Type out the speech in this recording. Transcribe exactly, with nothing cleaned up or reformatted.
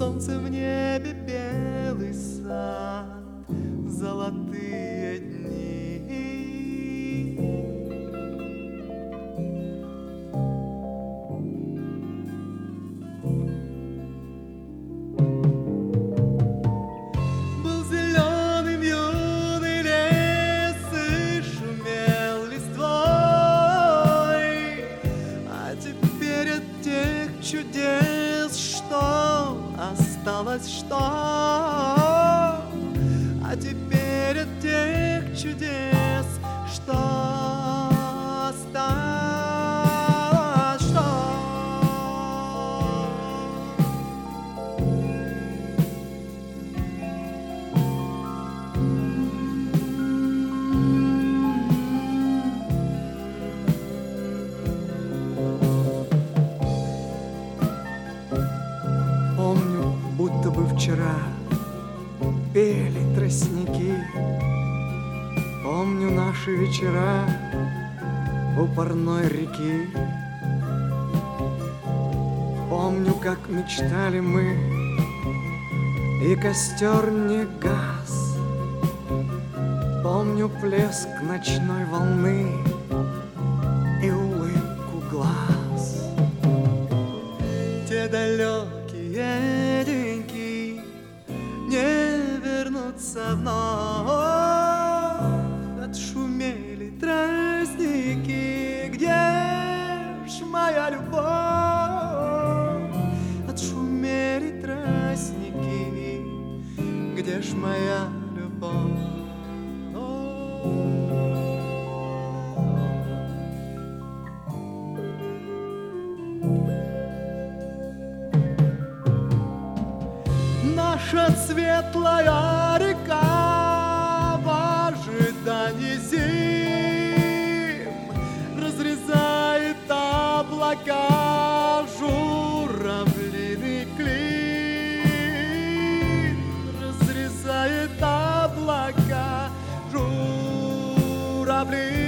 солнце в небе, белый сад, золотые дни. Был зеленым юный лес и шумел листвой, а теперь от тех чудес что осталось, что? А теперь от тех чудес что осталось, что? Помню, будто бы вчера пели тростники. Помню наши вечера у парной реки. Помню, как мечтали мы, и костер не гас. Помню плеск ночной волны и улыбку глаз. Те далекие деньки не вернутся вновь. Отшумели тростники, где ж моя любовь? Отшумели тростники, где ж моя любовь? Наша светлая река в ожидании зим разрезает облака журавлиный клин, разрезает облака журавлиный.